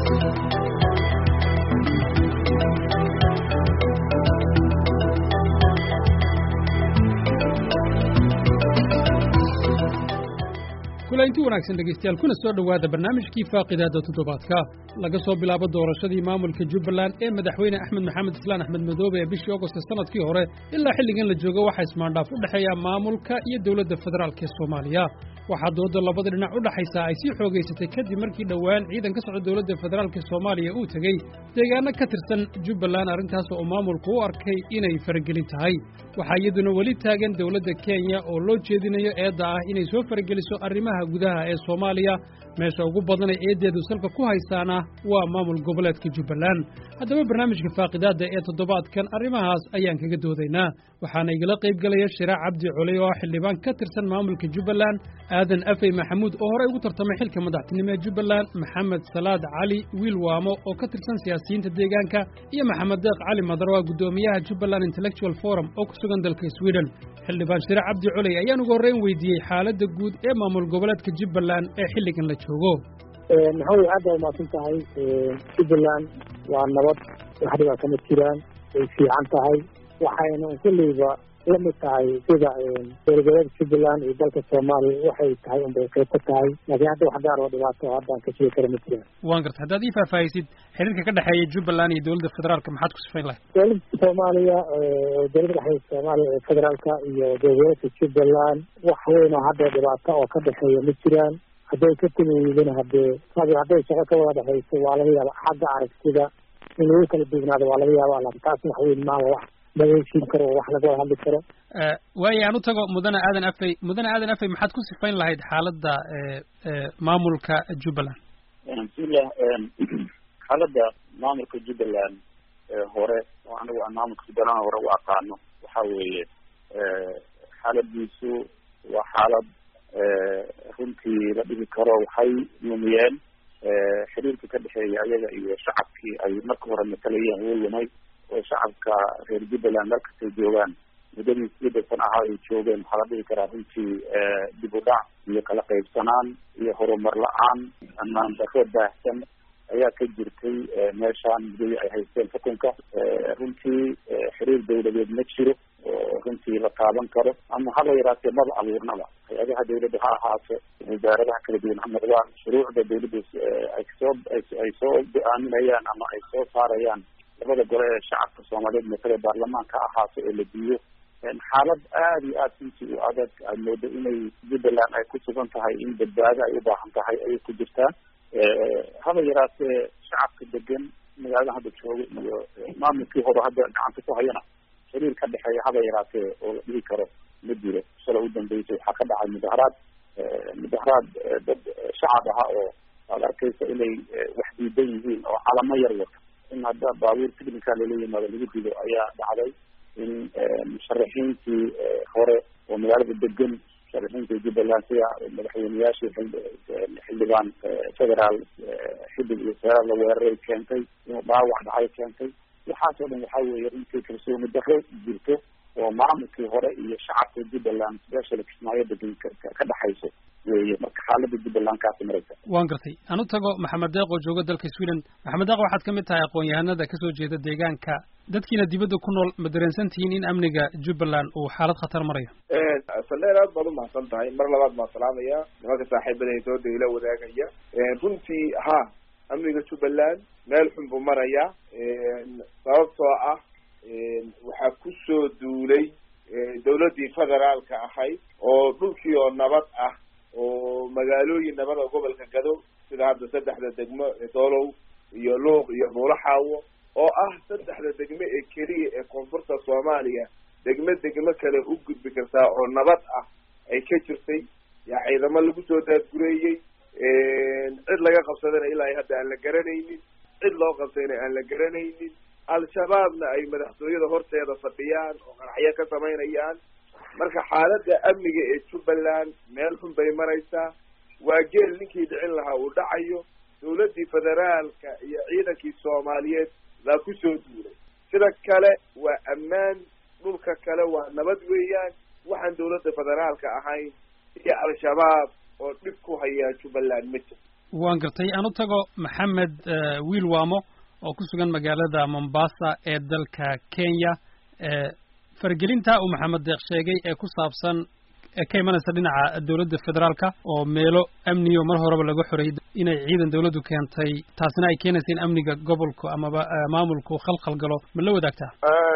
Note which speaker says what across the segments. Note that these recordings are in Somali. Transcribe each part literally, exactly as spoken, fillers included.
Speaker 1: kulanti wanaagsan dhegeystayaal kuna soo dhawaada barnaamijkii faaqidaada toddobaadka laga soo bilaabo doorashadii maamulka Jubbaland ee madaxweyne Axmed Maxamed Islaan Axmed Madoobe ee bishii August sanadkii hore ilaa xilligan la joogo waxa ismaandhaaf u dhaxeeya maamulka iyo dawladda federaalka ee Soomaaliya waxa dooda labada dhinac u dhaxaysa ay si xoogeysatay kadib markii dhawaan ciidan ka socda dawladda federaalka Soomaaliya uu tagay deegaano ka tirsan Jubbaland arrintaas oo maamulku u arkay inay faragelin tahay waxa iyaduna wali taagan dawladda Kenya oo loo jeedinayo eedda ah inay soo farageliso arrimaha gudaha ee Soomaaliya meesha ugu badan ee eedeedu salka ku haystaana waa maamul goboleedka Jubbaland haddaba barnaamijka faaqidaada ee toddobaadkan arrimahaas ayaan kaga doodaynaa waxaana igala qayb galaya Shiraac Cabdi Culey oo xildhibaan ka tirsan maamulka Jubbaland aadan afay maxamuud oo hore ugu tartamay xilka madaxtinimada ee Jubbaland maxamed salaad cali wiilwaamo oo ka tirsan siyaasiyiinta deegaanka iyo maxamed deeq cali madarwa gudoomiyaha Jubbaland Intellectual Forum oo ku sugan dalka Sweden xildhibaan Shiraac Cabdi Culey ayaan ugu horreyn weydiiyey xaaladda guud ee maamul goboleedka Jubbaland ee xilligan la joogo
Speaker 2: maxay aad u maasan tahay Jubbaland waa nabad wax dhiba kama jiraan ay fiican tahay waxayna kulliba la mid tahay sida dowladda Jubbaland iyo dalka Soomaaliya waxay tahay in ay ka tahay laakiin hadda wax gaar ah dhibaato hadda ka sii kara ma jiraan
Speaker 1: waan gartay haddaad ii faahfaahisid xiriirka ka dhaxeeya Jubbaland iyo dowladda federaalka maxaad ku sifayn lahayd
Speaker 2: dowladda Soomaaliya dowladda dhaxaysa Soomaaliya ee federaalka iyo dowladda Jubbaland wax weyn oo hadda dhibaato oo ka dhaxeeya ma jiraan hadday ka timaadeen haddee hadday shaqo ka wada dhaxayso waa laga yaabaa xagga aragtida in lagu kala duwanaado waa laga yaabaa laakiin taas wax weyn ma wax laga karo wax laga hadli karo
Speaker 1: waayo aan u tago mudane aadan afay mudane aadan afay maxaad ku sifayn lahayd xaaladda maamulka Jubbaland
Speaker 3: bismillah xaaladda maamulka Jubbaland hore oo anigu aan maamulka Jubbaland hore u aqaano waxa weeye xaaladiisu waa xaalad runtii la dhihi karo waxay lumiyeen xiriirka ka dhexeeya ayaga iyo shacabkii ay marka hore matalayeen wuu lumay oo shacabka reer Jubbaland markastay joogaan muddadii siddeed sano ah ay joogeen waxaa la dhihi karaa runtii dib u dhac iyo kala qaybsanaan iyo horumar la-aan ammaan darro baahsan ayaa ka jirtay meeshaan muddadii ay haysteen xukunka runtii xiriir dawladeed ma jiro oo runtii la taaban karo ama haba yaraatee maba abuurnaba hay-adaha dawladda ha ahaato wasaaradaha kala duwan ha noqdaan shuruucda dawladda ay soo ay soo go-aaminayaan ama ay soo saarayaan labada gole ee shacabka Soomaaliyeed matala baarlamaanka ahaato ee la diiyo xaalad aad iyo aad runtii u adag aad moodo inay Jubbaland ay ku sugan tahay in badbaado ay u baahan tahay ayay ku jirtaa haba yaraatee shacabka degan magaalada hadda jooga iyo maamulkii hore hadda gacanta ku hayana xiriir ka dhexeeya haba yaraatee oo la dhihi karo ma jiro shala u dambeysay waxaa ka dhacay mudaharaad mudaharaad dad shacab aha oo aad arkaysa inay wax diidan yihiin oo calamo yar wata in hadda baabuur technical lala yimaado lagu dido ayaa dhacday in musharaxiintii hore oo magaalada degan musharaxiinta Jubbaland sida madaxweynayaashii xildhibaan federaal xildhib iyo sare la weeraray keentay inuu dhaawac dhacay keentay waxaas oo dhan waxaa weeye runtii kalsooni darro jirto oo maamulkii hore iyo shacabka Jubbaland special kismaayo degan ka dhaxayso weeye marka xaaladda Jubbaland kaasi maraysa
Speaker 1: waan gartay aan u tago maxamed deeq oo jooga dalka Sweden maxamed deeq waxaad ka mid tahay aqoon-yahanada ka soo jeeda deegaanka dadkiina dibadda ku nool ma dareensan tihiin in amniga Jubbaland uu xaalad khatar marayo
Speaker 4: saldheer aad baad u mahadsan tahay mar labaad baan salaamaya nimanka saaxiibadayda soo dayla wadaagaya runtii ha amniga Jubbaland meel xun buu maraya sababtoo ah waxaa ku soo duulay dawladdii federaalka ahayd oo dhulkii oo nabad ah oo magaalooyin nabad oo gobolka Gado sida hadda saddexda degmo ee Doolow iyo Luuq iyo Buulaxaawo oo ah saddexda degmo ee keliya ee koonfurta Soomaaliya degmo degmo kale u gudbi kartaa oo nabad ah ay ka jirtay yaa ciidamo lagu soo daadgureeyey cid laga qabsadana ilaa hadda aan la garanaynin cid loo qabtayna aan la garanaynin al-shabaabna ay madaxtooyada horteeda fadhiyaan oo qaraxyo ka samaynayaan marka xaaladda amniga ee Jubbaland meel xun bay maraysaa waa geel ninkii dhicin lahaa uu dhacayo dawladdii federaalka iyo ciidankii Soomaaliyeed laa ku soo duulay sida kale waa ammaan dhulka kale waa nabad weeyaan waxaan dawladda federaalka ahayn iyo al-shabaab oo dhib ku haya Jubbaland ma jiro
Speaker 1: waan gartay aan u tago maxamed wiil waamo oo ku sugan magaalada Mombasa ee dalka Kenya ee fargelinta uu maxamed deeq sheegay ee ku saabsan ka imanaysa dhinaca dawladda federaalka oo meelo amniyo mar horeba laga xoreeyay inay ciidan dawladdu keentay taasina ay keenayso in amniga gobolka ama maamulku khalkhal galo ma la wadaagtaa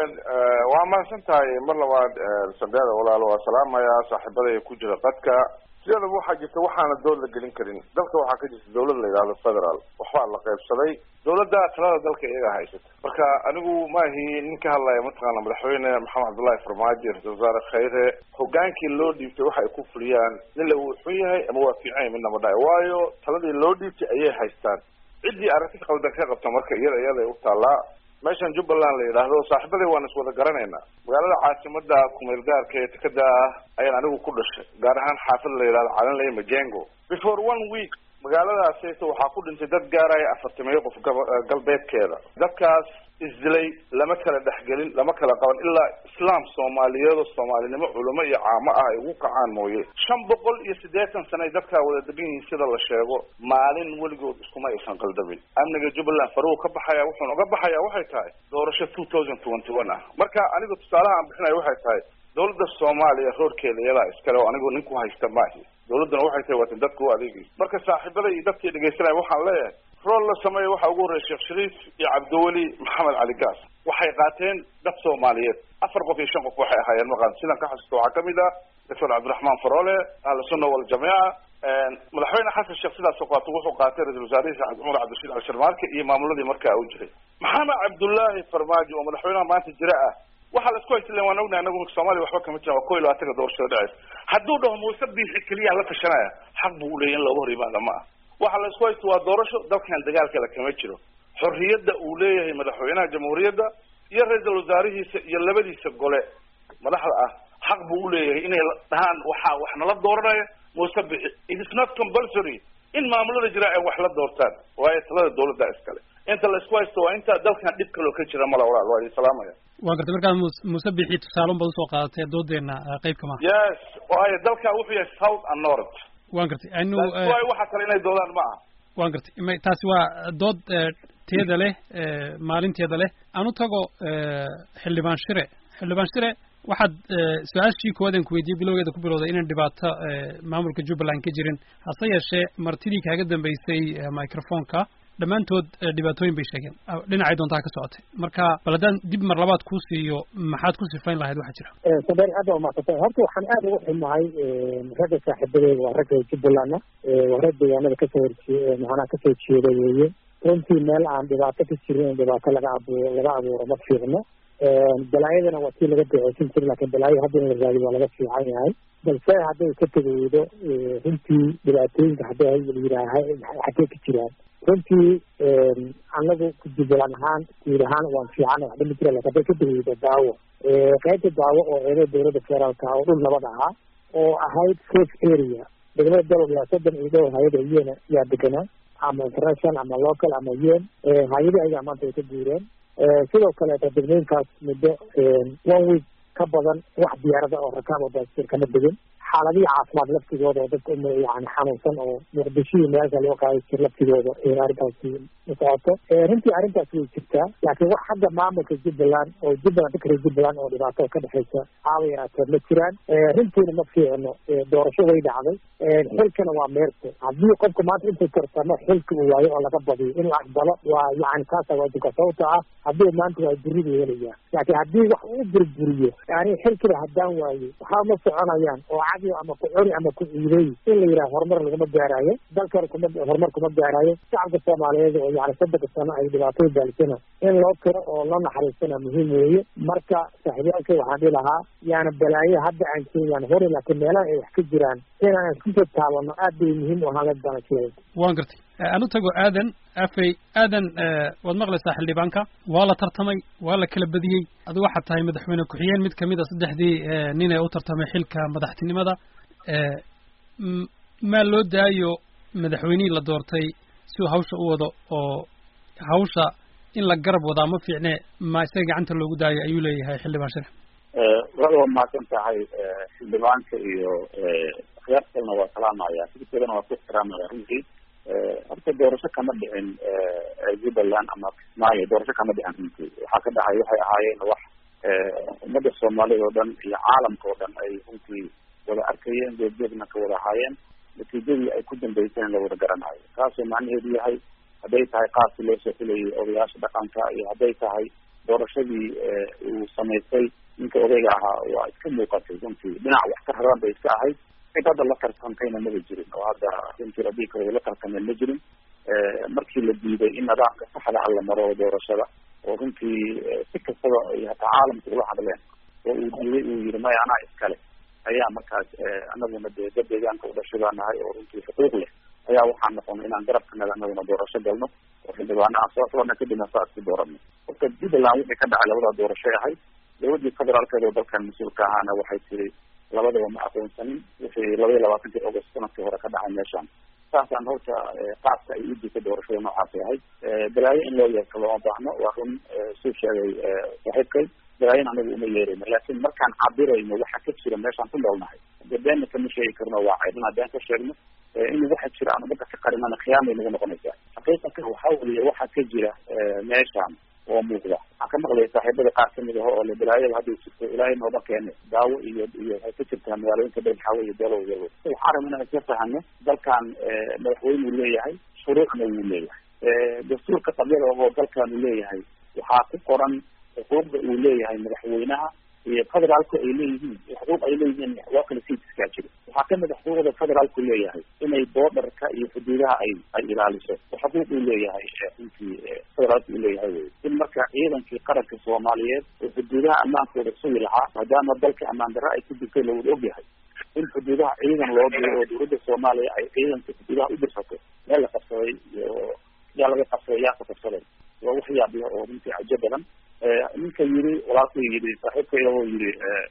Speaker 5: waa mahadsantahay mar labaad sadeeda walaalo waa salaamaya saaxiibada ku jira qadka sidoo waxa jirta waxaana dawladda gelin karin dalka waxa ka jirta dawlad la yiraahdo federal waxa la qaybsaday dawladda talada dalka iyaga haysata marka anigu ma ahi ninka hadlaya mataqaana madaxweyne maxamed cabdullaahi farmaajo ra'iisul wasaare khayre hogaankii loo dhiibtay waxa ay ku fuliyaan nin la wuxuu yahay ama waa fiican midna ma dhaay waayo taladii loo dhiibtay ayay haystaan cidii aragti qaldan ka qabta marka iyada iyada u taalaa meeshan Jubbaland la yiraahdo saaxiibadii waan is wada garanaynaa magaalada caasimada kumeel gaarka ee takada ayaan anigu ku dhashay gaar ahaan xaafad la yiraahdo Calanley Majengo before one week magaaladaas waxa ku dhintay dad gaaraya afartan qof galbeedkeeda dadkaas isdilay lama kala dhaxgelin lama kala qaban ilaa islaam Soomaaliyeed oo Soomaalinimo culimo iyo caamo ah ay ugu kacaan mooye shan boqol iyo siddeetan sano dadka wada degan yihiin sida la sheego maalin waligood iskuma aysan qaldabin amniga Jubbaland faruu ka baxaya wuxuu uga baxaya waxay tahay doorasho two thousand twenty-one ah marka anigu tusaalaha aan bixinayo waxay tahay dawladda Soomaaliya roorkeeda iyada iskale oo anigu ninku haysta maahi dawladuna waxay tahay wada dadku adeegay marka saaxiibada iyo dadkii dhageysanay waxaan leeyahay rol la sameeyo waxa ugu horeeyay Sheekh Shariif iyo Cabdiwali Maxamed Ali Gaas waxay qaateen dad Soomaaliyeed afar qof iyo shan qof waxay ahaayeen maqan sidan ka xasuusto waxa kamid ah Doctor Cabdiraxmaan Faroole ahla sunna wal jamaa madaxweyne Xasan Sheekh sidaas oo qaato wuxuu qaatay ra'iisul wasaare Saad Umar Cabdishiid Al-Sharmaarka iyo maamuladii markaa uu jiray Maxamed Cabdullaahi Farmaajo oo madaxweynaha maanta jira ah waxa la isku haysan waan ognahay anagu Soomaaliya waxba kama jiro kooylo ataga doorashada dhacay hadduu dhaho Muuse Biixi kaliya la tashanaya xaq buu u leeyahay in loo horimaado ma waxa la isku haysto waa doorasho dalkan dagaalka la kama jiro xorriyada uu leeyahay madaxweynaha jamhuuriyadda iyo ra'iisul wasaarihiisa iyo labadiisa gole madaxda ah xaq buu u leeyahay inay dhahaan waxa wax nala dooranaya Muuse Biixi it is not compulsory in maamulada jira ay wax la doortaan waa talada dawladda iskale inta la isku haysto waa inta dalkan dib kale ka jira mala walaal waa salaamaya
Speaker 1: waan gartay markaa Muuse Biixi tusaale badan soo qaadatay doodeena qayb kama
Speaker 5: yes waa dalka wuxuu yahay south and north
Speaker 1: waan gartay anu
Speaker 5: way waxa kale inay doodaan ma aha
Speaker 1: waan gartay taasi waa dood teeda leh maalinteeda leh aanu tago xildhibaan shire xildhibaan shire waxaad su'aashii koodan ku weydiiyay bilowgeeda ku bilowday inaan dhibaato maamulka Jubbaland ka jirin hase yeeshee martidii kaaga dambeysay microphone-ka dhammaantood dhibaatooyin bay sheegeen dhinacay doontaa ka socotay marka bal haddaan dib mar labaad kuu siiyo maxaad ku sifayn lahayd waxa jira
Speaker 2: sadeer aad waa maaqatay horta waxaan aad ugu xumahay ragga saaxiibadeyda waa ragga Jubbaland waa rag deegaanada ka soo horjeeda macnaha ka soo jeeda weeye runtii meel aan dhibaato ka jirin dhibaato laga abuuro laga abuuro ma fiicno balaayadana waa tii laga duceysan jiray laakiin balaayo hadda in la raadiyo waa laga fiican yahay balse hadday ka tegeydo runtii dhibaatooyinka hadday la yidhaahay xagee ka jiraan runtii anagu Jubbaland ahaan guud ahaan waan fiican waxba ma jira laakiin hadday ka tegeydo daawo qaybta daawo oo eedo dawladda federaalka oo dhul nabad ahaa oo ahayd safe area degmada dalowga soddon iyo dhowr hay'ad iyana yaa deganaa ama international ama local ama un hay'ado ayaga maanta ay ka guureen sidoo kale degmooyinkaas muddo one week ka badan wax diyaarada oo rakaab oo baasir kama degin xaaladii caafimaad laftigooda oo dadka yani xanuunsan oo muqdishii meesha loo qaaday jir laftigooda arrintaasi socoto runtii arrintaas way jirtaa laakiin wax xagga maamulka Jubbaland oo Jubbaland dadka Jubbaland oo dhibaato ka dhexeysa caawa yaraatee ma jiraan runtiina ma fiicno doorasho way dhacday xilkana waa meerto haddii qofka maanta intuu tartamo xilka uu waayo oo laga badiyo in la aqbalo waa yani kaasa waa duka sababta ah haddii maanta waa buridu helaya laakiin haddii wax uu burburiyo yani xilkida haddaan waayo waxaa ma soconayaan oo ama ku cuni ama ku ciiday in la yiraahdo horumar lagama gaarayo dalkan kuma horumar kuma gaarayo shacabka Soomaaliyeed oo yani saddex sano ay dhibaato gaalisana in loo karo oo la naxariisana muhiim weeye marka saaxiibada waxaan dhihi lahaa yaana balaayo hadda aan keenayaan hore laakiin meelaha ay wax ka jiraan inaan isku soo taabano aad bay muhiim u ahaan lahayd baan
Speaker 1: waan gartay anu tago aadan afay aadan waad maqlaysaa xildhibaanka waa la tartamay waa la kala badiyey adigu waxaad tahay madaxweyne ku-xigeen mid kamid a saddexdii nin ee u tartamay xilka madaxtinimada maa loo daayo madaxweynihii la doortay si uu hawsha u wado oo hawsha in la garab wadaa ma fiicne ma isaga gacanta loogu daayo ayuu leeyahay xildhibaan shir
Speaker 3: waa mahadsan tahay xildhibaanka iyo khiyaartana waa salaamaya fikirkeedana waa ku ixtiraamaya runtii horta doorasho kama dhicin jubbaland ama kismaayo doorasho kama dhicin runtii waxaa ka dhacay waxay ahaayeen wax ummadda soomaalida oo dhan iyo caalamka oo dhan ay runtii wada arkayeen goobjoogna ka wada ahaayeen natiijadii ay ku dambeyseen la wada garanayo taasoo macnaheedu yahay hadday tahay qaabkii loo soo xulayay odayaasha dhaqanka iyo hadday tahay doorashadii uu samaystay ninka odayga ahaa waa iska muuqatay runtii dhinac wax ka raran bay iska ahayd cid hadda la tartantayna maba jirin oo hadda runtii haddii kale la tartameen ma jirin markii la diiday in nidaamka saxda ah la maro doorashada oo runtii si kastaba ay hataa caalamka ula hadleen oo uu diiday uu yihi maya anaa iskale ayaa markaas anaguna dee dad deegaanka u dhashay baa nahay oo runtii xuquuq leh ayaa waxaan noqonay inaan garabkanaga anaguna doorasho galno oo xildhibaana aan soo xulana kadibna saa isku dooranay horta jubbaland wixii ka dhacay labada doorashay ahayd dowladii federaalkeed oo dalkan mas-uulka ahaana waxay tiri labadaba ma aqoonsanin wixii laba iyo labaatankii august sanadkii hore ka dhacay meeshaan saasaan horta qaabka ay u jirtay doorashada noocaasay ahayd balaayo in loo yeerto looma baahno waa run suu sheegay saaxiibkay balaayon anagu uma yeerayno laakin markaan cabirayno waxa ka jira meeshaan ku noolnahay de beenna kama sheegi karno waa ceebna been ka sheegno in waxa jira aan umada ka qarinana khiyaamay nagu noqonaysaa xaqiiqatan waxaa weliya waxa ka jira meeshaan oo muuqda waxaan ka maqlaya saaxiibada qaar kamid aho oo le balaayada hadday jirto ilaahay nooma keene daawo iyo iyo waxay ka jirtaa magaalooyinka beelxaawe iyo dalow yalo waxaa rabna inaan isla fahano dalkan madaxweyne uu leeyahay shuruucna wuu leeyahay dastuurka qabyada ahoo dalkan uu leeyahay waxaa ku qoran xuquuqda uu leeyahay madaxweynaha iyo federaalku ay leeyihiin xuquuq ay leeyihiin waa kala sii iskaa jiro waxaa kamid a xuquuqda federaalku leeyahay inay boodarka iyo xuduudaha ay ay ilaaliso xuquuq uu leeyahay runtii federaalku uu leeyahay wey in marka ciidankii qaranka soomaaliyeed oo xuduudaha ammaankooda sugi lahaa maadaama dalka ammaan darro ay ku jirtay lawada ogyahay in xuduudaha ciidan loo diro oo dowladda soomaaliya ay ciidanka xuduudaha u dirsato meel la qabsaday iyo yaa laga qabsaday yaa ka qabsaday waa wax yaabiya oo runtii cajo badan ninka yiri walaalku yiri saaxiibkay oo yiri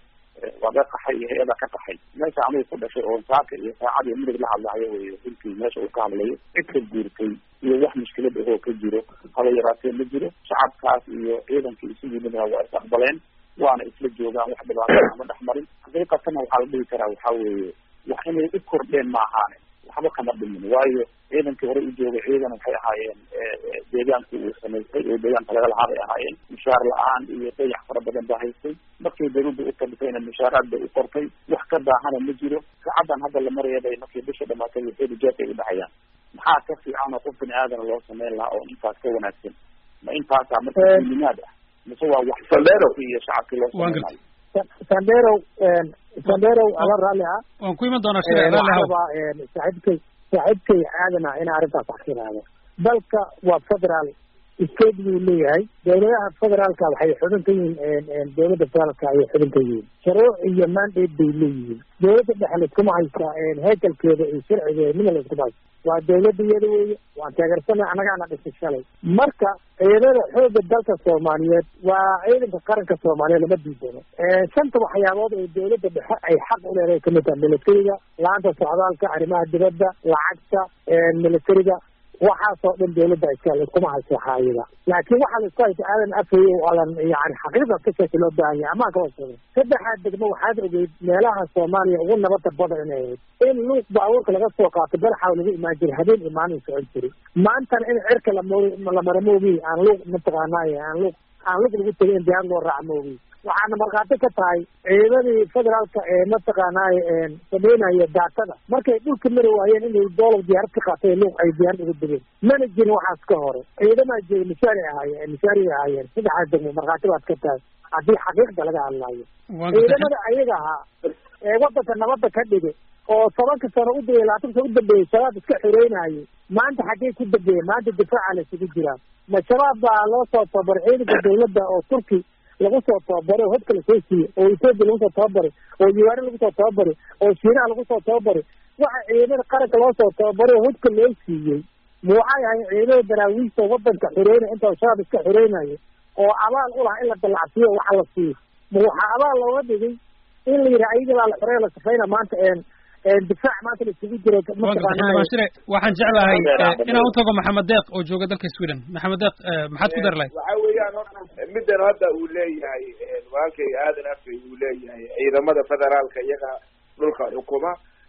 Speaker 3: waa ka qaxay iyo hay-ada ka qaxay meesha anugu ku dhashay oo saaka iyo saacad iyo midig la hadlahayo wey runtii meesha uu ka hadlayo cid ka guurtay iyo wax mushkilad ahoo ka jiro haba yaraatee ma jiro shacabkaas iyo ciidankii isu yimidna waa is aqbaleen waana isla joogaan wax dhibaato ama dhex marin xaqiiqatana waxaa la dhihi karaa waxaa weeye wax inay u kordheen ma ahaane waxba kama dhimin waayo ciidankii hore u joogay ciidan waxay ahaayeen deegaanku uu samaystay oo deegaanka laga lahaa bay ahaayeen mushaar la-aan iyo dayax fara badan baa haystay markay dawladda u kordhisayna mushaaraad bay u qortay wax ka daahana ma jiro saacadan hadda la maraya bay markii bisha dhamaatay waxeedu jeerkay u dhacayaan maxaa ka fiican oo qof bini aadana loo sameyn lahaa oo intaas ka wanaagsan ma intaasaa marka limaad ah mise waa wax iyo shacabkii loo sameynaayo
Speaker 2: sandero sandero ala raalli ah
Speaker 1: waan ku iman doonaa shirci raalli
Speaker 2: ah saaxiibkay saaxiibkay aadana in arrintaas wax ka yiraahdo dalka waa federaal state buu leeyahay dowladaha federaalka waxay xubin ka yihiin dowladda federaalka ayay xubin ka yihiin shuruuc iyo mandate bay leeyihiin dowladda dhexe laiskuma haysta heekalkeeda iyo sharcigeeda midna laiskuma haysta waa dowladda iyada weeye waan taageersanay annagaana dhisay shalay marka ciidamada xooga dalka soomaaliyeed waa ciidanka qaranka soomaaliyeed lama diidano shanta waxyaabood oo dowladda dhexe ay xaq u leedahay kamid taha militariga la-aanta socdaalka arrimaha dibadda lacagta militariga waxaasoo dhan dowladda iska laiskuma haysto xaayida laakiin waxaa laisku haysta aadan afay adan yani xaqiiqda ka sheeka loo baahan yahay amaan kaba sheegay saddexaad degmo waxaad ogeyd meelaha soomaaliya ugu nabada badan inay ahayd in luuq baabuurka laga soo qaato balaxa lagu imaan jiray habeen imaanin socon jiray maantana in cirka lamo lamara moogi aan luuq mataqaanaaye aan luuq aan luuq lagu tegay in diyaar loo raaca moogi waxaana markhaati ka tahay ciidadii federaalka ee mataqaanaaye sameynaya daatada markay dhulka mari waayeen inay doolar diyaarad ka qaatay luuq ay diyaarad ugu degeen mana jirin waxaas ka hore ciidamaa jira mishaari ahaayeen mishaari ahaayeen saddexaas degmo markhaati baad ka tahay haddii xaqiiqda laga hadlaayo ciidamada ayaga ahaa ee wadanka nabadda ka dhigay oo tobanka sano u dayay labaatan sano u dambeeyey shabaab iska xoreynayay maanta xaggey ku dambeeyey maanta difaaca la isugu jiraa ma shabaab baa loo soo tababaray ciidanka dawladda oo turki lagu soo tababaray oo hobka lasoo siiyey oo ethoopia lagu soo tababaray oo uganda lagu soo tababaray oo shiinaha lagu soo tababaray waxa ciidamada qaranka loo soo tababaray oo hobka loo siiyey ma waxay ahayn ciidamada daraawiista wadanka xoreynaya inta shabaab iska xoreynayo oo abaal u lahaa in la dallacsiiyo waxa la siiyo ma waxaa abaal looga dhigay in la yidhi ayaga baa la xoreeya la safayna maanta difaac maanta la isugu jiro
Speaker 1: mataqaanashire waxaan jeclahay inaan u tago maxamed deeq oo jooga dalka sweden maxamed deeq maxaad ku dari lahayd
Speaker 4: waxa weeyaan middan hadda uu leeyahay walaalkay aadan afay uu leeyahay ciidamada federaalka iyaga dhulka xukuma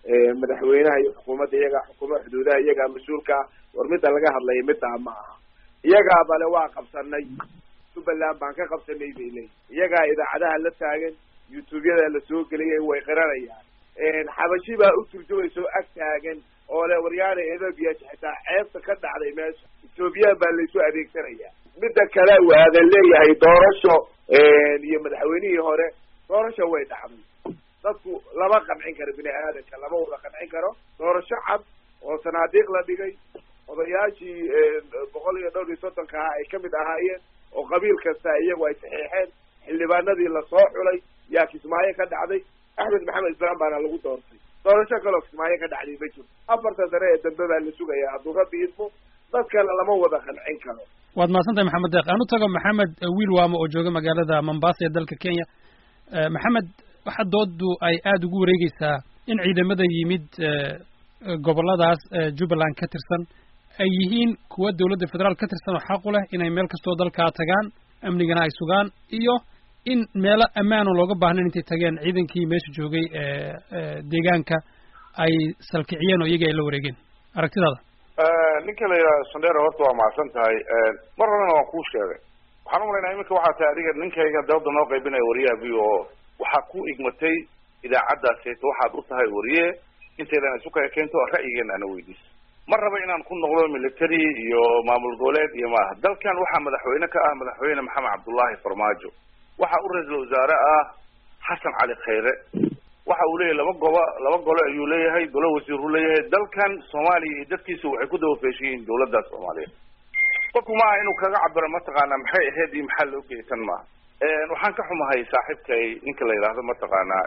Speaker 4: madaxweynaha iyo xukuumadda iyagaa xukuma xuduudaha iyagaa mas-uulka ah war midda laga hadlaya middaa ma aha iyagaa bale waa qabsanay jubbaland baan ka qabsanay bay leeyihin iyagaa idaacadaha la taagan youtube-yada la soo geliyay way qiranayaan xabashi baa u turjumayso ag taagan oo le waryaana ethoobia xitaa ceebta ka dhacday meesha ethoobiyan baa laysu adeegsanaya midda kale waadan leeyahay doorasho iyo madaxweynihii hore doorasho way dhacday dadku lama qancin karo bini aadanka lama wada qancin karo doorasho cad oo sanaadiiq la dhigay odayaashii boqol iyo dhowr iyo soddonka ahaa ay kamid ahaayeen oo qabiil kasta iyagu ay saxiixeen xildhibaanadii lasoo xulay yaa kismaayo ka dhacday axmed maxamed islaam baana lagu doortay doorasho kaloo kismaayo ka dhacday ma jiro afarta sane ee dambe baa la sugaya hadduu rabbi idmo dadkana lama wada qancin karo
Speaker 1: waad mahadsantahay maxamed deeq aan u tago maxamed wiil waamo oo jooga magaalada mombasa ee dalka kenya maxamed waxa doodu ay aada ugu wareegeysaa in ciidamada yimid goboladaas jubbaland ka tirsan ay yihiin kuwa dawladda federaal ka tirsan oo xaq u leh inay meel kastoo dalkaa tagaan amnigana ay sugaan iyo in meelo ammaan oo looga baahnayn intay tageen ciidankii meesha joogay deegaanka ay salkiciyeen oo iyaga ay la wareegeen aragtidaada
Speaker 5: ninka la yidhaha sandera horta waa mahadsan tahay mar horena waan kuu sheegay waxaan umalaynaa iminka waxaa tahay adiga ninkayga dawladda noo qaybinaya wariyaha v o waxaa ku igmatay idaacaddaaseta waxaad u tahay wariye intaydan isu kaya keento ra'yigeena ana weydiisa ma raba inaan ku noqdo military iyo maamul goboleed iyo maaha dalkan waxaa madaxweyne ka ah madaxweyne maxamed cabdullaahi farmaajo waxa u ra-iisul wasaare ah xasan cali khayre waxa uu leeyahay laba gobo laba gole ayuu leeyahay golo wasiiruu leeyahay dalkan soomaaliya iyo dadkiisa waxay ku daba feeshan yihiin dawladda soomaaliya qofku maaha inuu kaga cabiro mataqaanaa maxay ahayd iyo maxaa loo geysan maaha waxaan ka xumahay saaxiibkay ninka la yidhaahdo mataqaanaa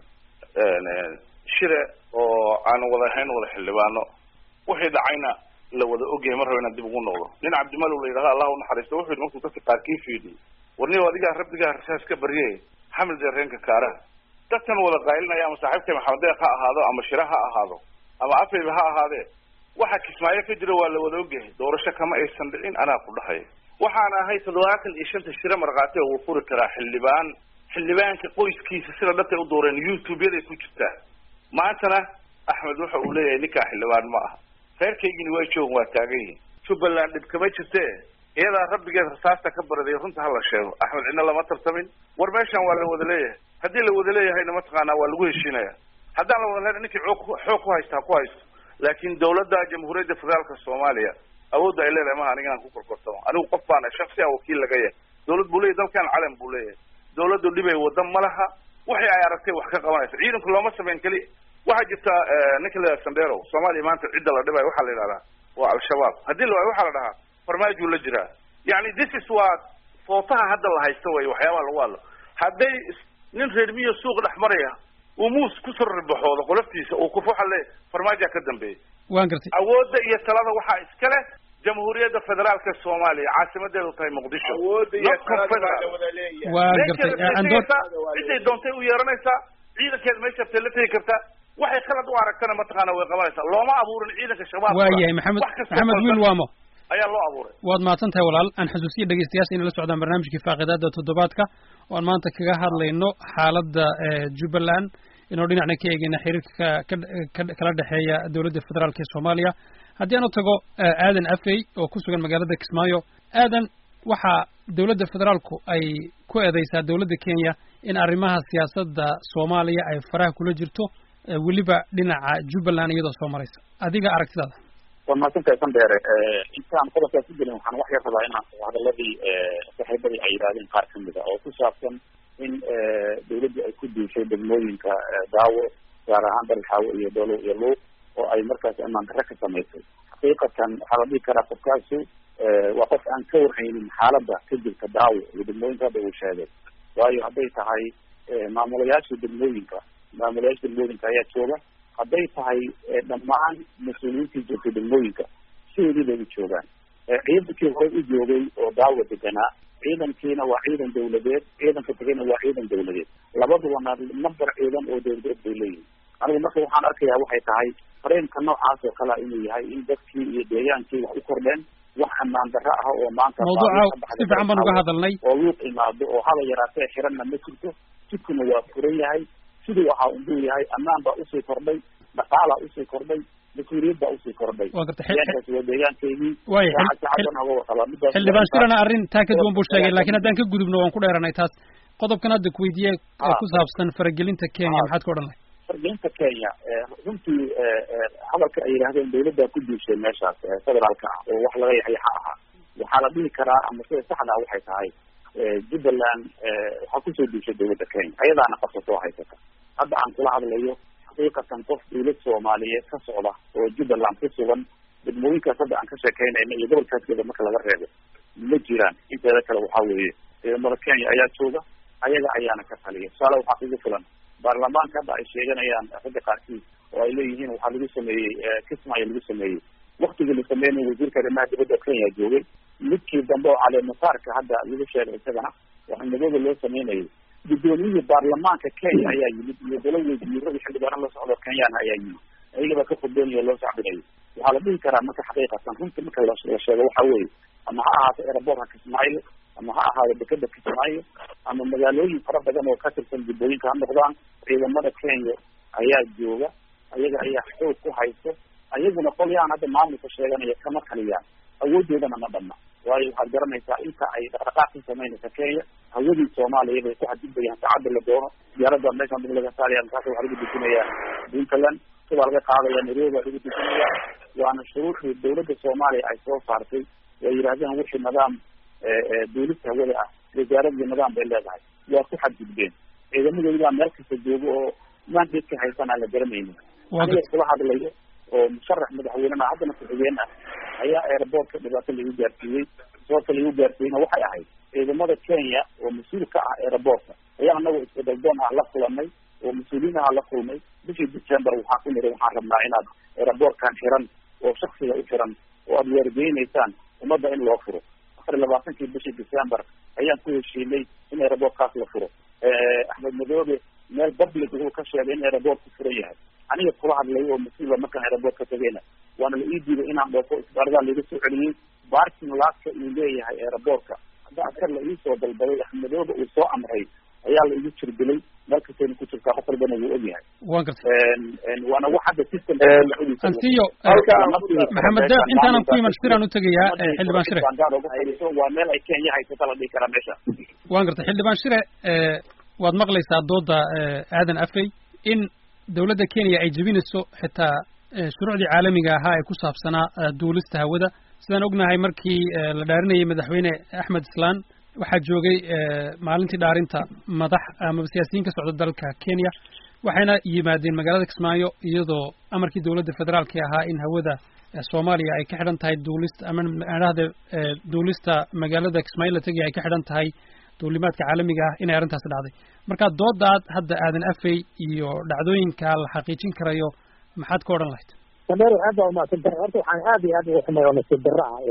Speaker 5: shire oo aan wada ahayn wada xildhibaano wixii dhacayna la wada ogyahay mar raba inaan dib ugu noqdo nin cabdimalow la yidhahdo allah unaxariisto wuxuu yidhi markuu dadka qaarkii fiidiyey warniyo adigaa rabbigaa rasaas ka baryay xamil dareenka kaaraha dadkan wada qaylinaya ama saaxiibkay maxamed deeq ha ahaado ama shire ha ahaado ama afayba ha ahaadee waxa kismaayo ka jira waa la wada ogyahay doorasho kama aysan dhicin anaa ku dhahaya waxaana ahay toddobaatan iyo shanta shire markhaati oo uu furi karaa xildhibaan xildhibaanka qoyskiisa sida dhabtay u dooreen youtube-yaday ku jirtaa maantana axmed waxa uu leeyahay ninkaa xildhibaan ma aha reerkaygini waa joogan waa taagan yihin jubbaland dhib kama jirte iyadaa rabbigeed rasaasta ka baraday runta hala sheego axmed cidna lama tartamin war meeshan waa la wada leeyahay haddii la wada leeyahayna mataqaanaa waa lagu heshiinaya haddaan la wada leena ninkii xoog xoog ku haysta ha ku haysto laakiin dawladda jamhuuriyadda federaalka soomaaliya awoodda ay leedahay maha aniga inaan ku korkortamo anigu qof baana shaksi ah wakiil laga yahay dawlad buu leeyahy dalkan calan buu leeyahay dawladdu dhibay waddan ma laha waxay ay aragtay wax ka qabanaysa ciidanku looma samayn keli waxaa jirta ninka la yidhaha sandero soomaaliya maanta cidda la dhibayo waxaa la yidhahdaa waa al-shabaab haddii la waayo waxaa la dhahaa farmaajuu la jiraa yani this is waa footaha hadda la haysto way waxyaabaha lagu hadlo hadday nin reer miyo suuq dhex maraya uu muus kusoo ribaxoodo qoloftiisa uu kuf waxa le farmaajaa ka dambeeyay
Speaker 1: waan gartay
Speaker 5: awoodda iyo talada waxaa iska leh jamhuuriyadda federaalka soomaaliya caasimadeedu tahay muqdisho
Speaker 1: waan gartay
Speaker 5: ciday doontay u yeeranaysaa ciidankeeda meesha rabtay la tegi kartaa waxay khalad u aragtana mataqaana way qabanaysaa looma abuurin ciidanka shabaab
Speaker 1: waayahay maxamed maxamed wiil waamo
Speaker 5: ayaa loo abuuray
Speaker 1: waad mahadsan tahay walaal aan xasuusiya dhegeystayaasha inay la socdaan barnaamijkii faaqidaada toddobaadka oo aan maanta kaga hadlayno xaaladda jubbaland inuu dhinacna ka eegayna xiriirka ka kala dhexeeya dawladda federaalka ee soomaaliya haddii aan u tago aadan afey oo ku sugan magaalada kismaayo aadan waxaa dawladda federaalku ay ku eedeysaa dawladda kenya in arrimaha siyaasadda soomaaliya ay faraha kula jirto weliba dhinaca jubbaland iyadoo soo maraysa adiga aragtidaada
Speaker 3: waa mahadsantahay sandere intaan qodobkaas ku gelin waxaan wax yar rabaa inaan hadaladii saaxiibadii ay yidhahdeen qaar kamid a oo ku saabsan in dawladdu ay ku duushay degmooyinka daawo gaar ahaan dalxaawo iyo dolo iyo luuq oo ay markaas amaan darre ka samaysay xaqiiqatan waxaa la dhihi karaa qofkaasu waa qof aan ka warhaynin xaaladda ka jirta daawo iyo degmooyinka hadda uu sheegay waayo hadday tahay maamulayaasha degmooyinka maamulayaasha degmooyinka ayaa jooga hadday tahay dhammaan mas-uuliyiintii joogtay degmooyinka sidoodii bay u joogaan ciidankii hore u joogay oo daawo deganaa ciidankiina waa ciidan dawladeed ciidanka tegayna waa ciidan dawladeed labadubana number ciidan oo dawladeed bay leeyihin anigu marka waxaan arkayaa waxay tahay fareenka noocaas oo kalea inuu yahay in dadkii iyo deegaankii wax u kordheen wax ammaan darro ah oo maanta
Speaker 1: mawduuca si fiican baan uga hadalnay
Speaker 3: oo luuq imaado oo haba yaraatee xiranna ma jirto jidkuna waa furan yahay si siduu ahaa unbuu yahay ammaan baa usii kordhay dhaqaalaa usii kordhay mas-uuliyad baa usii kordhay deegaankaasi waa deegaankeygii saacaddan oga warqabaa midaas
Speaker 1: xildhibaan shirana arrin taa ka duwan buu sheegay laakiin haddaan ka gudubno waan ku dheeranay taas qodobkan hadda kuweydiiye ku saabsan faragelinta Kenya maxaad ka odhan lahay
Speaker 3: faragelinta Kenya runtii hadalka ay yidhaahdeen dawladda ku duushay meeshaas federaalka ah oo wax laga yaxyaxa ahaa waxaa la dhihi karaa ama sida saxda ah waxay tahay Jubbaland waxaa kusoo duushay dawladda Kenya ayadaana qabsato haysata hadda aan kula hadlayo xaqiiqatan qof dawlad Soomaaliyeed ka socda oo Jubbaland ku sugan degmooyinkaas hadda aan ka sheekeynayna iyo gobolkaaskeeda marka laga reebo ma jiraan inteeda kale waxaa weeye ciidamada Kenya ayaa jooga ayaga ayaana ka taliya tusaale waxaa kugu filan baarlamaanka hadda ay sheeganayaan ragga qaarkiis oo ay leeyihiin waxaa lagu sameeyey kismaayo lagu sameeyey waktigii la sameynay wasiirka arrimaha dibadda Kenya joogay midkii dambe oo caleemasaarka hadda lagu sheegay isagana waxaa nabada loo sameynayay guddoomiyihii baarlamaanka Kenya ayaa yimid iyo dalo wasiiro iyo xildhibaano la socdo Kenyana ayaa yimid ayagaba ka fudbeenaya loo sacbinayo waxaa la dhihi karaa marka xaqiiqatan runtii marka la sheego waxaa weeye ama ha ahaato airportka Kismaayo ama ha ahaado dekeda Kismaayo ama magaalooyin fara badan oo ka tirsan jubbooyinka ha noqdaan ciidamada Kenya ayaa jooga ayaga ayaa xoog ku haysto ayaguna qolyaan hadda maamulka sheeganaya kama kaliyaan awoodeedana ma dhamma waayo waxaad garanaysaa inta ay dhaqdhaqaaq ku samaynaysa Kenya hawadii Soomaaliya bay ku xadidbayaan saacadda la doono diyaarada meeshan dib laga saaraya markaas waxaa lagu dejinayaa Puntland sida laga qaadaya Nairobi lagu dejinayaa waana shuruucii dawladda Soomaaliya ay soo saartay way yiraahdeen wixii nidaam dawladda hawada ah wasaaradda nidaam bay leedahay waa ku xadgudbeen ciidamadooda meel kasta joogo oo mandate haysan aan la garanaynin aniga kula hadlayo oo musharax madaxweynaha haddana ku-xigeen ah ayaa airportka dhibaato lagu gaarsiiyey sababta lagu gaarsiiyeyna waxay ahayd ciidamada Kenya oo mas-uul ka ah airportka ayaa anagoo isbedel doon ah la kulanay oo mas-uuliyiinaha la kulmay bishii December waxaa ku niri waxaan rabnaa inaad airportkan xiran oo shaksiga u xiran oo aad weergeynaysaan ummadda in loo furo afar iyo labaatankii bishii December ayaan ku heshiinay in airportkaas la furo Axmed Madoobe meel public uu ka sheegay in airportku furan yahay aniga kula hadlayo oo mas-uula markaan airportka tagayna waana la ii diiday inaan dhoofo isbaarada laga soo celiyey parking lot-ka uu leeyahay airportka hadda askar la ii soo dalbaday Axmed Madoobe uu soo amray ayaa la igu jirdilay meel kastayna ku jirtaa qof walbana wuu ogyahay
Speaker 1: waan gartay
Speaker 3: waana wax hadda system
Speaker 1: ansiyo maxamed deeq intaanan ku iman shiraan u tegayaa xildhibaan shire
Speaker 3: waa meel ay Kenya haysata la dhihi karaa meesha
Speaker 1: waan gartay xildhibaan shire waad maqlaysaa dooda aadan afey in dawladda Kenya ay jebinayso xitaa shuruucdii caalamiga ahaa ee ku saabsanaa duulista hawada sidaan ognahay markii la dhaarinayay madaxweyne Axmed Islaan waxaa joogay maalintii dhaarinta madax ama siyaasiyiin ka socda dalka Kenya waxayna yimaadeen magaalada Kismaayo iyadoo amarkii dawladda federaalka ahaa in hawada Soomaaliya ay ka xidhan tahay duulista ama aadada duulista magaalada Kismaayo la tagay ay ka xidhan tahay duulimaadka caalamiga ah inay arrintaas dhacday marka doodaad hadda aadan afay iyo dhacdooyinka la xaqiijin karayo maxaad ka odhan lahayd
Speaker 2: sameer aad baa umaasan tahay horta waxaan aad iyo aad ugu xumahay oo nasiib darro ah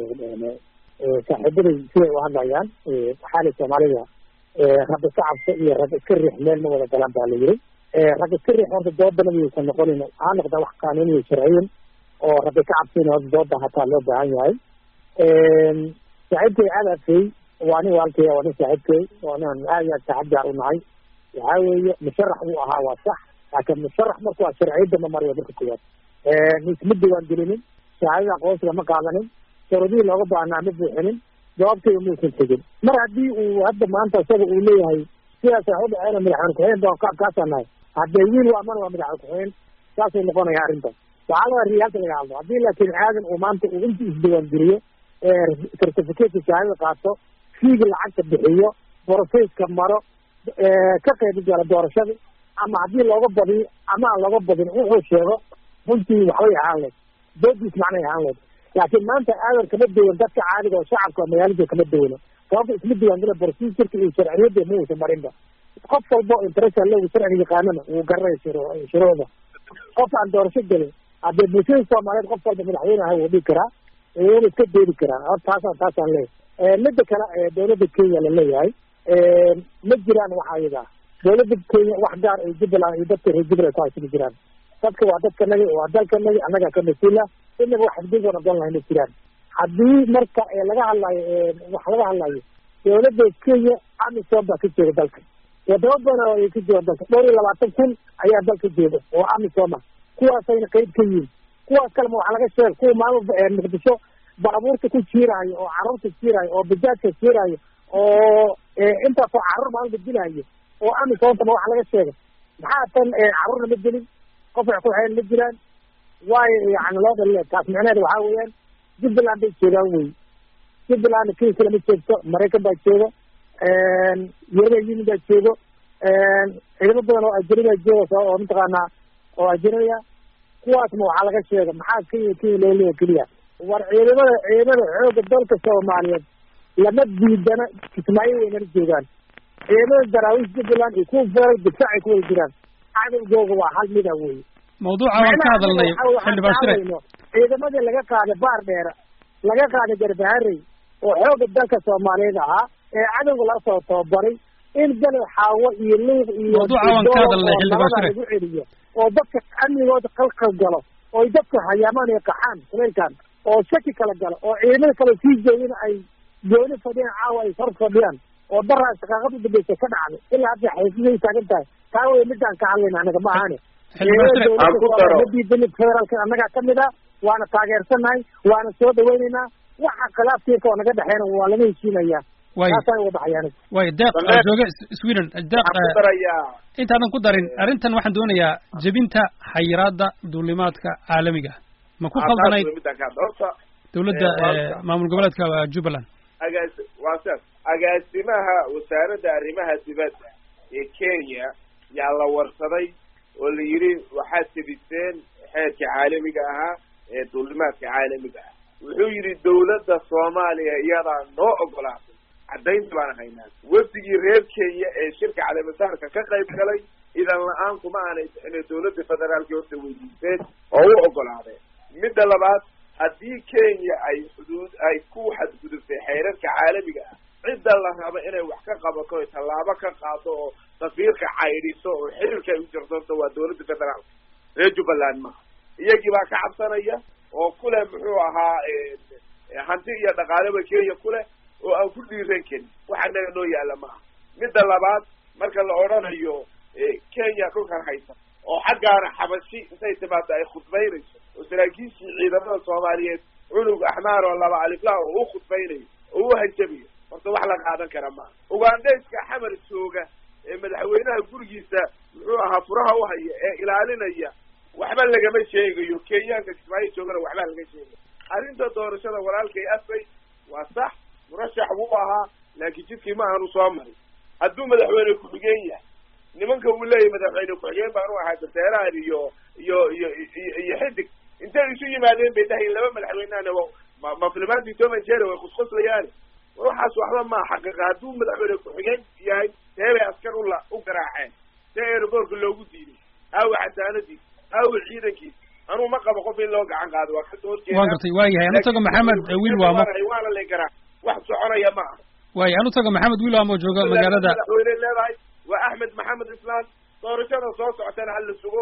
Speaker 2: saaxiibaday siday u hadlayaan xaalay Soomaalida rag iska cabso iyo rag iska riix meel ma wada galaan baa la yiri rag iska riix horta doodana maysan noqonin waxaa noqda wax qaanuuni iyo sharciyin oo rag ka cabsina horta dooda hataa loo baahan yahay saaxiibkay aad afay waa nin walkay waa nin saaxiibkay waa nin aad iyo aad saaxiib gaar u nahay waxaa weeye musharax uu ahaa waa sax laakiin musharax marka waa sharciyadda ma mariyo marka koowaad isma diwaan gelinin shahaadada aqoonsiga ma qaadanin shuruudihii looga baahnaa ma buuxinin jawaabtayda muusan tegin mar haddii uu hadda maanta isaga uu leeyahay sidaas wax u dhaceena madaxweyne ku-xigeen baan kaasaan nahay haddee wiil waa mana waa madaxweyne ku-xigeen saasuu noqonaya arrintan waxaa laga riyaalka laga hadlo haddii laakiin aadan uu maanta uu intii isdiwaan geliyo certificateka shahaadada qaato fiiga lacagta bixiyo processka maro ka qayb gala doorashada ama haddii looga badiyo ama aan looga badin wuxuu sheego runtii waxbay ahaan leed doodiis macnay ahaan leed laakiin maanta aadan kama duwan dadka caadiga oo shacabka magaalada kama duwano sababta isma diwaangela procedurka iyo sharciyadda ma uusan marinba qof walba oo interesa leegu sharciga yaqaanana wuu garanaya shuruucda qof aan doorasho gelin haddee bulshada Soomaaliyeed qof walba madaxweyne aha wuu dhigi karaa wuuna iska deedi karaa horta taasaan taasaan leeyahay midda kale dawladda Kenya la leeyahay ma jiraan waxa ayaga dawladda Kenya wax gaar ay Jubbaland iyo dadka reer Jubbaland ku haysan jiraan dadka waa dadka naga waa dalka naga anaga ka masuula inaga wax dib u noqon lahayn jiraan haddii marka laga hadlayo wax laga hadlayo dawladda Kenya amisom baa ka jooga dalka wadamo badan oo ay ka jooga dalka dhowr iyo labaatan kun ayaa dalka jooga oo amisom ah kuwaasayna qayb ka yihiin kuwaas kalema waxaa laga sheegay kuwa maalin muqdisho baabuurta ku jiiraayo oo carruurta jiiraayo oo bajaajka jiiraayo oo intaasoo carruur maalin badilaayo oo amisomtama waxaa laga sheegay maxaa tan carruurna ma gelin qof wax ku xeyn ma jiraan waayo yani loo dhaliya taas micnaheeda waxaa weeyaan jubbaland bay joogaan wey jubbaland kii kale ma joogto maraykan baa jooga european union baa joogo ciidamo badan oo ajnabi baa jooga oo mataqaanaa oo ajnabiya kuwaasna waxaa laga sheega maxaa kenya kenya loo leeya keliya war ciidamada ciidamada xooga dalka soomaaliyeed lama diidana kismaayo waynala joogaan ciidamada daraawiish jubbaland iyo kuwa federal difaacay ku wada jiraan cadowgooga waa hal mida wey
Speaker 1: mawduuca waan ka hadalnay xildhibaan shire
Speaker 2: ciidamadii laga qaaday baar dheera laga qaaday garbaharey oo xooga dalka soomaaliyeed ahaa ee cadowga laga soo tababaray in bele xaawo iyo luuq iyo
Speaker 1: mawduuca waan ka hadalnay xildhibaan shire
Speaker 2: lagu celiyo oo dadka amnigooda qalqal galo oo dadka hayaamaan ay qaxaan kuleylkan oo shaki kala galo oo ciidamada kale sii joogin ay gooni fadhiyaan caawa ay hor fadhiyaan oo daraa shaqaaqada udambeysa ka dhacday ilaa hadda xaysiday taagan tahay taa wey midaan ka hadlayna anaga ma ahane madiidani federaalka annagaa kamid ah waana taageersanahay waana soo dhaweyneynaa waxa khilaafkiika oo naga dhexeena waa laga heshiinayaa taasaan wadaxayaan
Speaker 1: way deeq jooga Sweden deeq intaadan ku darin arrintan waxaan doonayaa jebinta xayiraadda duulimaadka caalamiga ma ku khaldanayd dawladda maamul goboleedka Jubbaland
Speaker 4: agaas waasaas agaasimaha wasaaradda arrimaha dibadda ee Kenya yaa la warsaday oo la yiri waxaad tibiseen xeerka caalamiga ahaa ee duulimaadka caalamiga ah wuxuu yiri dawladda Soomaaliya iyada noo ogolaatay cadaynta baan haynaa wafdigii reer Kenya ee shirka caalamisaarka ka qayb galay idan la'aan kuma aanay inay dawladda federaalka horta weydiisteen oo u ogolaadeen midda labaad haddii Kenya ay xuduud ay ku xadgudubtay xeerarka caalamiga ah cidda la rabo inay wax ka qabato oo tallaabo ka qaado oo safiirka cayriso oo xiriirka ay u jirto waa dawladda federaalka reer Jubbaland ma iyagii baa ka cabsanaya oo kule muxuu ahaa hanti iyo dhaqaaleba Kenya kule oo aan ku dhiiran karin waxa naga noo yaala ma midda labaad marka la oranayo Kenya dhulkan haysa oo xaggaana xabashi intay timaado ay khudbaynayso oo saraakiishii ciidamada Soomaaliyeed cunug axmaar oo laba alifla oo u khudbaynayo oo u hajabiyo horta wax la qaadan kara ma Ugandayska xamar jooga ee madaxweynaha gurigiisa muxuu ahaa furaha u haya ee ilaalinaya waxba lagama sheegayo Kenyaanka Kismaayo joogana waxba laga sheegayo arrinta doorashada walaalkay asay waa sax murashax wuu ahaa laakiin jidkii ma aanu soo marin hadduu madaxweyne ku xigeen yahay nimanka uu leeyahay madaxweyne ku xigeen baan u ahaa dateeraan iyo iyo iyo iyo xidig intay isu yimaadeen bay dhahay laba madaxweynena ma ma filmaantii toban jeer way khuskhuslayaan waxaas waxba ma xaqiiqa hadduu madaxweyne ku xigeen yahay teebay askar u la u garaaceen see airborka loogu diiday aawa xasaanadii aawa ciidankii anuu ma qabo qof in loo gacan qaado waa kasoo horjeeda
Speaker 1: waan gartay waayahay anu tago maxamed wiil waamo
Speaker 4: waana la garaa wax soconaya ma aha
Speaker 1: waayo anu tago maxamed wiil waamo jooga magaalada
Speaker 4: madaxweyne leedahay waa axmed maxamed islaan doorashada soo socotana hal la sugo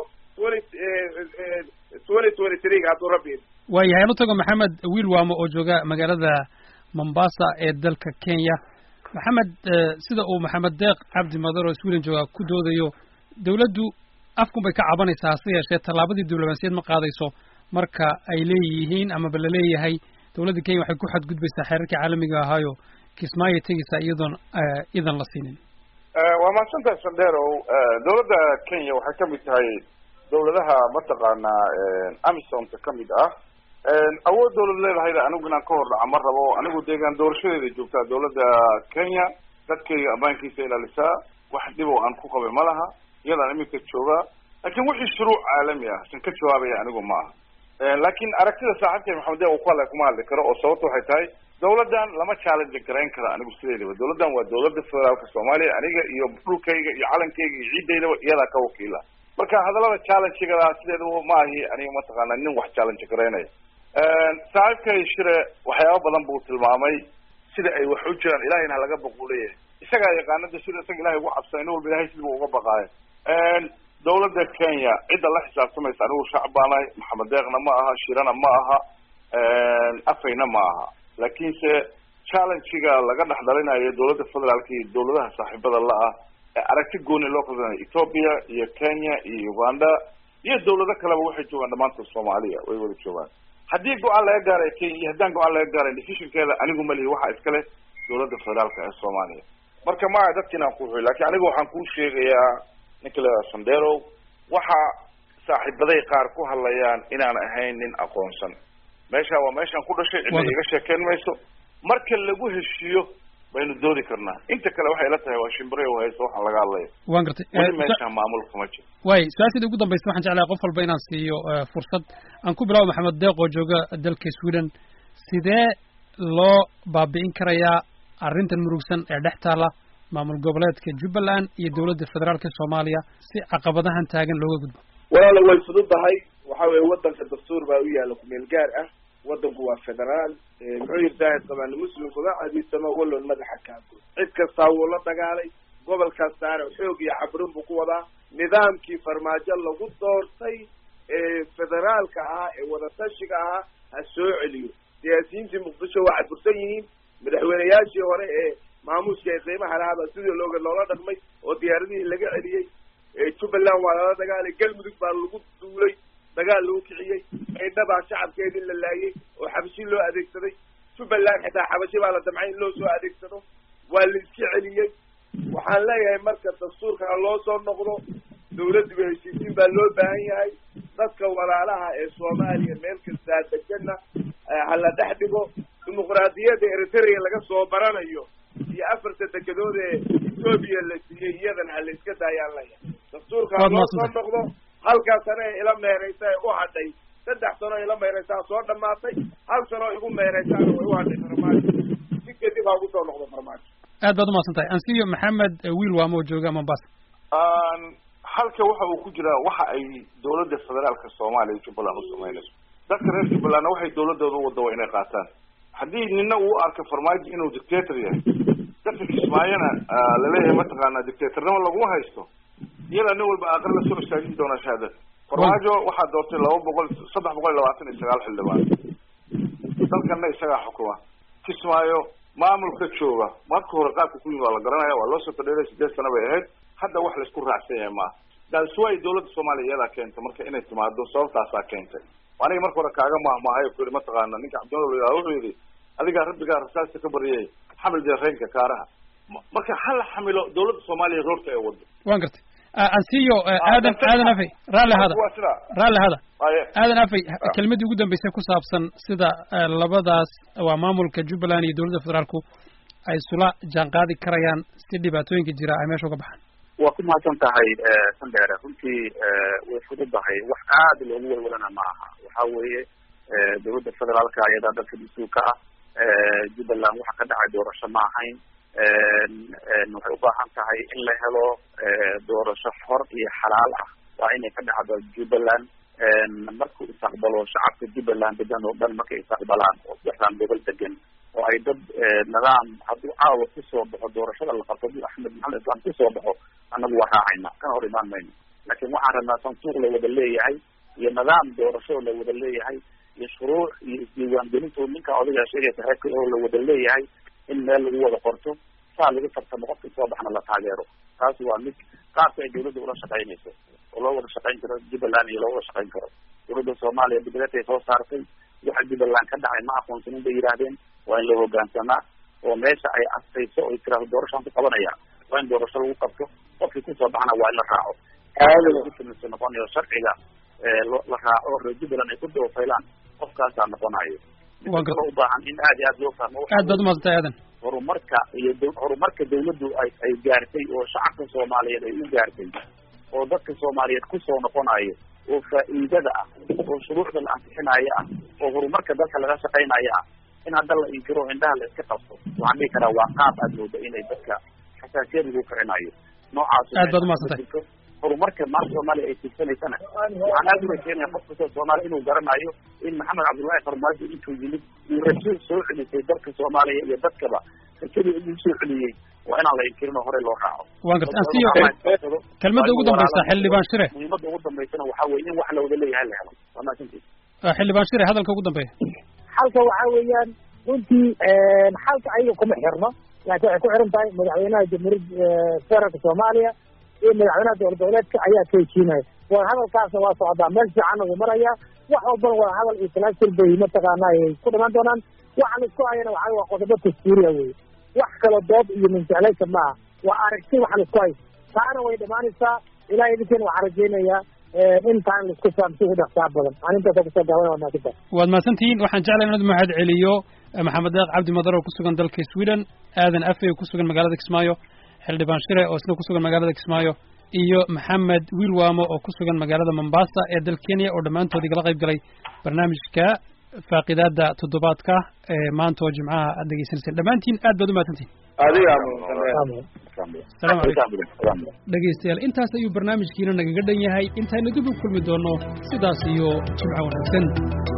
Speaker 4: twenty twenty three hadduu rabbi
Speaker 1: waayahay anu tago maxamed wiil waamo oo jooga magaalada Mombasa ee dalka Kenya maxamed sida uu maxamed deeq cabdi madar oo Sweden jooga ku doodayo dawladdu afkun bay ka cabanaysaa hase yeeshee tallaabadii diblomaasiyad ma qaadayso marka ay leeyihiin ama ba la leeyahay dawladda Kenya waxay ku xadgudbaysaa xeerarka caalamiga ahaayo Kismaayo tegaysaa iyadoon idan la siinin
Speaker 5: waa mahadsantahay Sandero dawladda Kenya waxay ka mid tahay dawladaha mataqaanaa Amisom ka mid ah awood dawlad leedahay anigu inaan ka hor dhaca ma rabo anigu deegaan doorashadeeda joogtaa dawladda Kenya dadkayga ammaankiisa ilaalisaa wax dhib oo aan ku qabay ma laha iyadaan iminka jooga laakiin wixii shuruuc caalami ah san ka jawaabaya anigu ma aha laakiin aragtida saaxiibkay maxamed uu ku hadlay kuma hadli karo oo sababtu waxay tahay dawladdan lama challenge garayn kara anigu sideedaba dawladdan waa dawladda federaalka Soomaaliya aniga iyo dhulkayga iyo calankayga iyo ciidaydaba iyadaa ka wakiila marka hadallada challenge-gada sideedaba ma ahi aniga mataqaanaa nin wax challenge garaynaya saaxiibkay shire waxyaabo badan buu tilmaamay sida ay wax u jiraan ilaahayna ha laga baquuleeyahay isagaa yaqaanada sida isaga ilahay ugu cabsay in walba ilahay sidii uga baqaayo dawladda Kenya cidda la xisaabtamaysa anigu shacab baanahay maxamed deeqna ma aha shirana ma aha afayna ma aha laakiinse challenge-ga laga dhex dhalinayo dawladda federaalka iyo dawladaha saaxiibada la ah aragti gooni loo qadanayo Ethiopia iyo Kenya iyo Uganda iyo dawlado kaleba waxay joogaan dhamaantood Soomaaliya way wada joogaan haddii go-aan laga gaaray Kenya haddaan go-aan laga gaaray decisionkeeda anigu ma lihi waxa iskale dawladda federaalka ee Soomaaliya marka ma dadkina ku xuy laakiin anigu waxaan ku sheegayaa Nicolas Sandero waxa saaxiibaday qaar ku hadlayaan inaan ahayn nin aqoonsan meesha waa meeshan ku dhashay cid iga sheekeen mayso marka lagu heshiyo baynu doodi karnaa inta kale waxay la tahay waa shimbirey oo hayso waxa laga hadlayo
Speaker 1: waan gartay
Speaker 5: meesha maamulka ma jiro
Speaker 1: way su'aashii ugu dambeysay waxaan jeclahay qof walba inaan siiyo fursad aan ku bilaabo Maxamed Deeq oo jooga dalka Sweden sidee loo baabi'in karayaa arrintan murugsan ee dhex taala maamul goboleedka Jubbaland iyo dawladda federaalka Soomaaliya si caqabadahan taagan looga gudbo
Speaker 4: walaal way fududahay waxa weeye wadanka dastuur baa u yaala ku meel gaar ah wadanku waa federaal muxuu yiraahay taban muslimku waa adiisama walloon madaxa kaanto cid kasta oo la dagaalay gobolka saar xoog iyo cabrin buu ku wadaa nidaamkii farmaajo lagu doortay ee federaalka ah ee wada tashiga ah ha soo celiyo siyaasiyiintii muqdisho waa cadbursan yihiin madaxweynayaashii hore ee maamuuska ee qiimaha lahaa sidii looga loola dhaqmay oo diyaaradihii laga celiyay ee Jubbaland waa la dagaalay galmudug baa lagu duulay dagaal lagu kiciyay ciidaba shacabkeedii la laayay oo xabshi loo adeegsaday Jubbaland xitaa xabashi baa la damcay in loo soo adeegsado waa la iska celiyay waxaan leeyahay marka dastuurka loo soo noqdo dawladdu heshiisiin baa loo baahan yahay dadka walaalaha ee Soomaaliya meel kasta deganna hala dhex dhigo dimuqraadiyadda Eritrea laga soo baranayo iyo afarta degadood ee Ethiopia la siiyay iyadan hal iska daayaan leeyahay dastuurka loo soo noqdo halkaas sana ila meeraysa u hadhay saddex sano ila meeraysa soo dhamaatay hal sano igu meeraysa oo u hadhay farmaajo si kadib ugu soo noqdo farmaajo
Speaker 1: aad baad u maasantahay ansiyo Maxamed wiil waa moo jooga Mombasa
Speaker 5: aan halka waxa uu ku jira waxa ay dawladda federaalka Soomaaliya Jubbaland u sameynayso dadka reer Jubbaland waxay dawladooda wado inay qaataan haddii ninna uu arko farmaajo inuu dictator yahay dadka Kismaayana la leeyahay mataqaana dictatornimo lagu haysto iyada nin walba aqal la soo istaagin doona shahaada farmaajo waxa doortay laba boqol saddex boqol labaatan iyo sagaal xildhibaan dalkana isaga xukuma Kismaayo maamulka jooga marka hore qaabka ku yimid la garanaya waa loo soo tadheeray siddeed sano bay ahayd hadda wax la isku raacsan yahay ma dalsway dawladda Soomaaliya iyada keentay marka inay timaado sababtaas keentay aniga marka hore kaaga maahmaahay ku mataqaana ninka Cabdulla wuxuu yiri adiga rabbiga rasaasta ka bariyay xamal jeereenka kaaraha marka hal xamilo dawladda Soomaaliya roorta ay wado
Speaker 1: waan gartay ansiyo aadan aadan afay raali hada raali hada aadan afay kelmadii ugu dambeysay ku saabsan sida labadaas waa maamulka Jubbaland iyo dawladda federaalku ay sula jaan qaadi karayaan si dhibaatooyinka jira ay meesha uga baxaan
Speaker 3: waa ku mahadsan tahay Sandera runtii way fududahay wax aad loogu walwalana ma aha waxa weeye dawladda federaalka ayada dadka masuulka ah Jubbaland waxa ka dhacay doorasho ma ahayn waxay u baahan tahay in la helo doorasho xor iyo xalaal ah waa inay ka dhacdo Jubbaland markuu istaqbalo shacabka Jubbaland degan oo dhan markay istaqbalaan oo saxan gobol degan oo ay dad nidaam hadduu caawa ku soo baxo doorashada la qabto Axmed Maxamed Islaan ku soo baxo annagu waa raacayna kana hor imaan mayno laakiin waxaan rabnaa santuuq la wada leeyahay iyo nidaam doorasho la wada leeyahay iyo shuruuc iyo isdiiwaangelinta ninka odaga sheegay tahay oo la wada leeyahay in meel lagu wada qorto saa lagu tartamo qofka soo baxna la taageero taas waa mid qaabka ay dawladda ula shaqaynayso oo loo wada shaqayn karo Jubbaland iyo loo wada shaqayn karo dawladda Soomaaliya dibadda ay soo saartay waxa Jubbaland ka dhacay ma aqoonsanin bay yiraahdeen waa in la hoggaansamaa oo meesha ay astayso oo tiraahdo doorasho ku qabanaya waa in doorasho lagu qabto qofkii ku soo baxna waa in la raaco aad lagu tumay noqonayo sharciga ee la raaco oo Jubbaland ay ku doofaylaan qofkaas aan noqonayo waa u baahan in aad aad loo fahmo
Speaker 1: aad baad u maasantay aadan
Speaker 3: horumarka iyo horumarka dawladdu ay ay gaartay oo shacabka Soomaaliyeed ay u gaartay oo dadka Soomaaliyeed ku soo noqonayo oo faa'iidada ah oo shuruucda la ansixinayo ah oo horumarka dadka laga shaqaynayo ah in hadda la inkiro indhaha la iska qabto waxaan dhihi karaa waa qaab aad moodo inay dadka xasaasiyad ugu kicinayo noocaas
Speaker 1: aad baad u maasantay
Speaker 3: horumarka maanta Soomaaliya ay tigsanaysana waxaan aad u rajaynayaa qof kasta Soomaali inuu garanayo in Maxamed Cabdullaahi Farmaajo intuu yimid uu rajo soo celisay dalka Soomaaliya iyo dadkaba rajadii inuu soo celiyay waa inaan la inkirin hore loo raaco
Speaker 1: waan gartay ansiyo kelmadda ugu dambaysa xildhibaan shire
Speaker 3: muhiimadda ugu dambaysana waxaa weeye in wax la wada leeyahay la helo waa maasantii
Speaker 1: xildhibaan shire hadalka ugu dambeeya
Speaker 2: halka waxa weeyaan runtii halka ayaga kuma xirno laakiin waxay ku xiran tahay madaxweynaha jamhuuriyadda federaalka soomaaliya iyo madaxweynaha dowlad goboleedka ayaa ka heshiinaya wadahadalkaasna waa socdaa meel fiicanna wuu marayaa wax walbana wadahadal iyo talaasul bay mataqaana ay ku dhiman doonaan waxa la isku hayana waxa waa qodobo dastuuriya wey wax kala dood iyo minjeclaysa maaha waa aragti waxa la isku hayo taana way dhamaanaysaa ilaa idinkeena waxaa rajaynayaa in taan la isku fahamsi ugu dhaqsaa badan anintaasa kusoo gaaban waa maasanta
Speaker 1: waad mahadsantihiin waxaan jeclay inaad mahad celiyo maxamed deeq cabdi madar oo ku sugan dalka sweden aadan afey ku sugan magaalada kismaayo xildhibaan shire oo isna ku sugan magaalada kismaayo iyo maxamed wiilwaamo oo ku sugan magaalada mombasa ee dalka kenya oo dhammaantood igala qayb galay barnaamijka faaqidaada toddobaadka ee maanta oo jimcaha aad dhegeysanayseen dhammaantiin aad baad u mahadsantihin
Speaker 4: adiga
Speaker 1: salaam calaykum dhegeystayaal intaas ayuu barnaamijkiina nagaga dhan yahay intayna dib u kulmi doono sidaas iyo jimco wanaagsan